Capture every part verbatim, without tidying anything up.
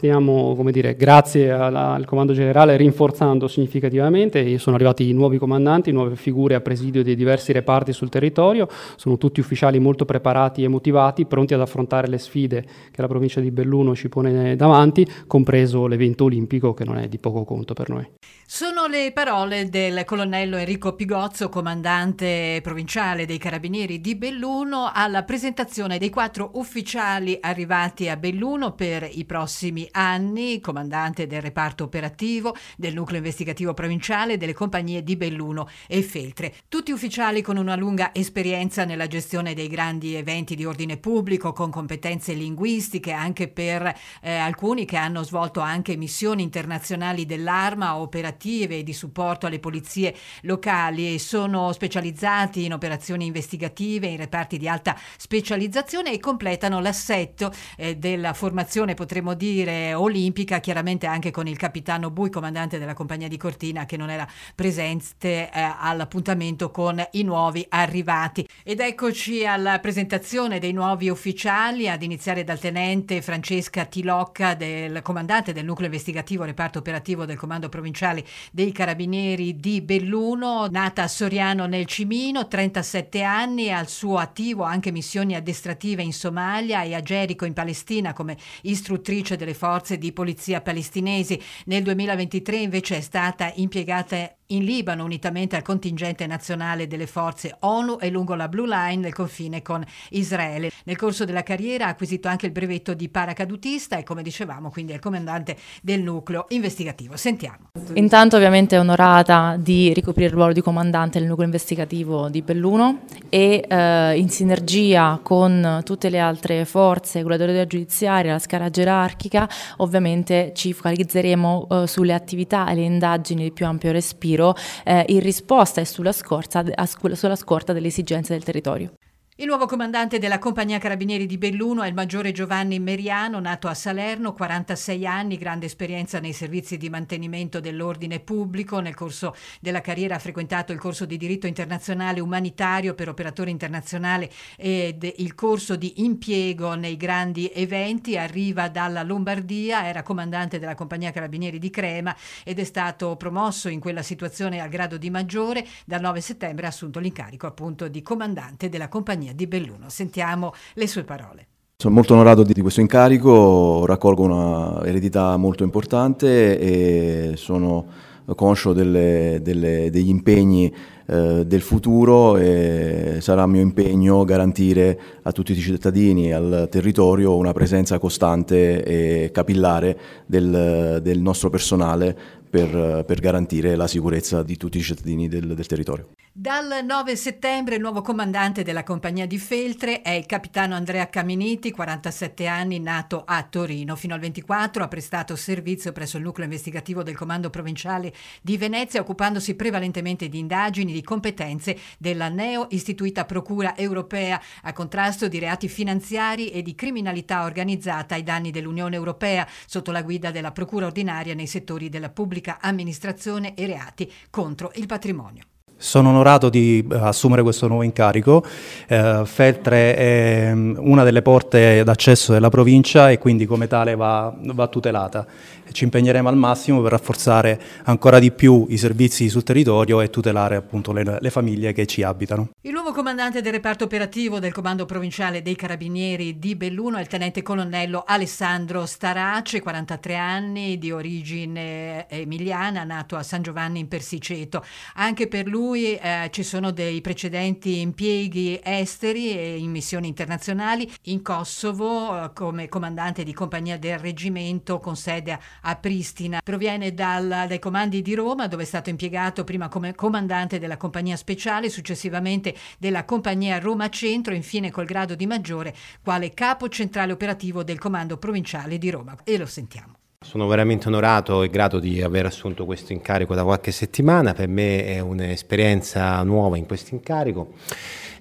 stiamo, come dire, grazie alla, al Comando Generale, rinforzando significativamente. Sono arrivati nuovi comandanti, nuove figure a presidio dei diversi reparti sul territorio, sono tutti ufficiali molto preparati e motivati, pronti ad affrontare le sfide che la provincia di Belluno ci pone davanti, compreso l'evento olimpico, che non è di poco conto per noi. Sono le parole del colonnello Enrico Pigozzo, comandante provinciale dei Carabinieri di Belluno, alla presentazione dei quattro ufficiali arrivati a Belluno per i prossimi anni, comandante del reparto operativo, del nucleo investigativo provinciale, delle compagnie di Belluno e Feltre. Tutti ufficiali con una lunga esperienza nella gestione dei grandi eventi di ordine pubblico, con competenze linguistiche, anche per eh, alcuni che hanno svolto anche missioni internazionali dell'Arma, operative e di supporto alle polizie locali, e sono specializzati in operazioni investigative, in reparti di alta specializzazione, e completano l'assetto eh, della formazione, potremmo dire, olimpica, chiaramente anche con il capitano Bui, comandante della compagnia di Cortina, che non era presente eh, all'appuntamento con i nuovi arrivati. Ed eccoci alla presentazione dei nuovi ufficiali, ad iniziare dal tenente Francesca Tilocca, del comandante del nucleo investigativo reparto operativo del comando provinciale dei Carabinieri di Belluno, nata a Soriano nel Cimino, trentasette anni, al suo attivo anche missioni addestrative in Somalia e a Gerico in Palestina come istruttrice delle forze di polizia palestinesi. Nel duemilaventitré invece è stata impiegata in Libano unitamente al contingente nazionale delle forze ONU e lungo la Blue Line del confine con Israele. Nel corso della carriera ha acquisito anche il brevetto di paracadutista e, come dicevamo, quindi è il comandante del nucleo investigativo. Sentiamo. Intanto ovviamente è onorata di ricoprire il ruolo di comandante del nucleo investigativo di Belluno e eh, in sinergia con tutte le altre forze, con l'autorità giudiziaria, la scala gerarchica, ovviamente ci focalizzeremo eh, sulle attività e le indagini di più ampio respiro Eh, in risposta e sulla scorta, sulla scorta delle esigenze del territorio. Il nuovo comandante della compagnia Carabinieri di Belluno è il maggiore Giovanni Meriano, nato a Salerno, quarantasei anni, grande esperienza nei servizi di mantenimento dell'ordine pubblico. Nel corso della carriera ha frequentato il corso di diritto internazionale umanitario per operatore internazionale ed il corso di impiego nei grandi eventi. Arriva dalla Lombardia, era comandante della compagnia Carabinieri di Crema ed è stato promosso in quella situazione al grado di maggiore. Dal nove settembre ha assunto l'incarico appunto di comandante della compagnia di Belluno. Sentiamo le sue parole. Sono molto onorato di questo incarico, raccolgo una eredità molto importante e sono conscio delle, delle, degli impegni eh, del futuro, e sarà mio impegno garantire a tutti i cittadini e al territorio una presenza costante e capillare del, del nostro personale per, per garantire la sicurezza di tutti i cittadini del, del territorio. Dal nove settembre il nuovo comandante della compagnia di Feltre è il capitano Andrea Caminiti, quarantasette anni, nato a Torino. Fino al ventiquattro ha prestato servizio presso il nucleo investigativo del comando provinciale di Venezia, occupandosi prevalentemente di indagini di competenze della neo istituita Procura Europea a contrasto di reati finanziari e di criminalità organizzata ai danni dell'Unione Europea, sotto la guida della Procura ordinaria nei settori della pubblica amministrazione e reati contro il patrimonio. Sono onorato di assumere questo nuovo incarico. Eh, Feltre è una delle porte d'accesso della provincia e quindi come tale va, va tutelata. Ci impegneremo al massimo per rafforzare ancora di più i servizi sul territorio e tutelare appunto le, le famiglie che ci abitano. Il nuovo comandante del reparto operativo del comando provinciale dei Carabinieri di Belluno è il tenente colonnello Alessandro Starace, quarantatré anni, di origine emiliana, nato a San Giovanni in Persiceto. Anche per lui eh, ci sono dei precedenti impieghi esteri e in missioni internazionali, in Kosovo eh, come comandante di compagnia del reggimento con sede a Pristina. Proviene dal, dai comandi di Roma, dove è stato impiegato prima come comandante della compagnia speciale, successivamente della compagnia Roma Centro, infine col grado di maggiore quale capo centrale operativo del comando provinciale di Roma. E lo sentiamo. Sono veramente onorato e grato di aver assunto questo incarico da qualche settimana. Per me è un'esperienza nuova in questo incarico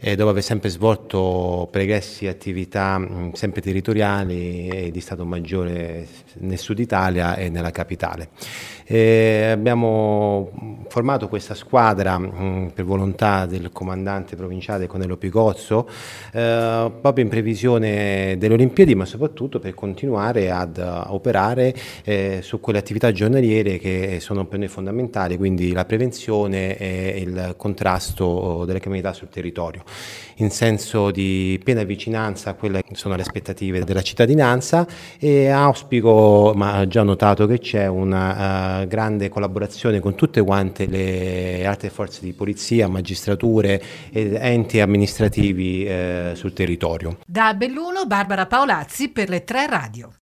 eh, dopo aver sempre svolto pregressi attività mh, sempre territoriali e di Stato Maggiore nel Sud Italia e nella capitale. Eh, abbiamo formato questa squadra mh, per volontà del comandante provinciale Cornelio Pigozzo eh, proprio in previsione delle Olimpiadi, ma soprattutto per continuare ad uh, operare eh, su quelle attività giornaliere che sono per noi fondamentali, quindi la prevenzione e il contrasto delle criminalità sul territorio, in senso di piena vicinanza a quelle che sono le aspettative della cittadinanza, e auspico, ma già notato che c'è una uh, grande collaborazione con tutte quante le altre forze di polizia, magistrature ed enti amministrativi eh, sul territorio. Da Belluno, Barbara Paolazzi per le tre radio.